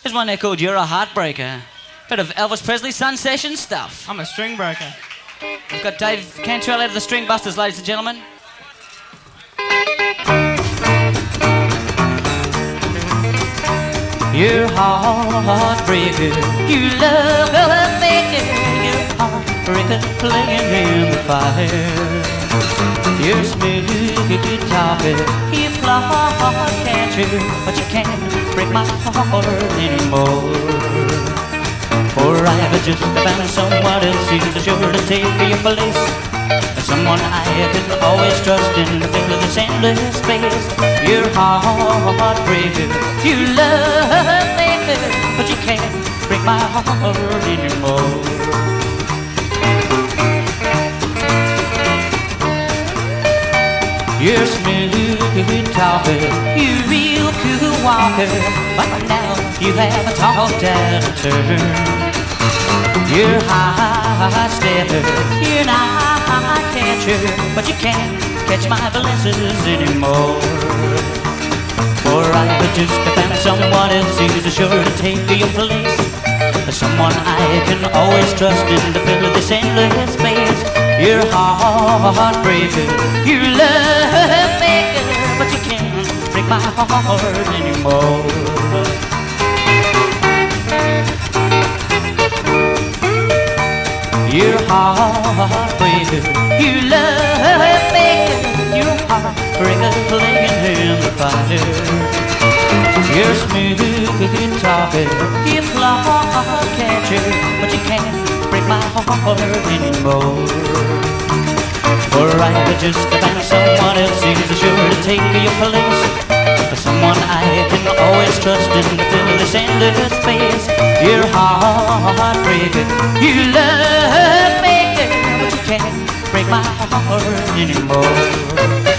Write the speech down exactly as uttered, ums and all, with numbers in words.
Here's one there called You're a Heartbreaker. Bit of Elvis Presley Sun Session stuff. I'm a string breaker. We've got Dave Cantrell out of the String Busters, ladies and gentlemen. You're a heartbreaker, you love maker, you're a heartbreaker playing in the fire. You're a smooth talker, you plot catcher, but you can't break my heart anymore. For I've just found someone else who's sure to take your place, someone I can always trust in the fill of this endless space. You're a heartbreaker, you love maker, but you can't break my heart anymore. You're a smooth talker, you real cool walker, but now you have talked out of turn. You're a high stepper, you're an eye catcher, but you can't catch my blessings anymore. For I've just found someone else who's sure to take your place, someone I can always trust in the fill of this endless space. You're a heartbreaker, you love maker, but you can't break my heart anymore. You're a heartbreaker, you love maker, you're a heartbreaker playing in the fire. You're a smooth talker, you're a plot catcher, but you can't break my heart anymore. For I've just found someone else who's sure to take your place, someone I can always trust in the fill of this endless space. You're a heartbreaker, you love maker, but you can't break my heart anymore.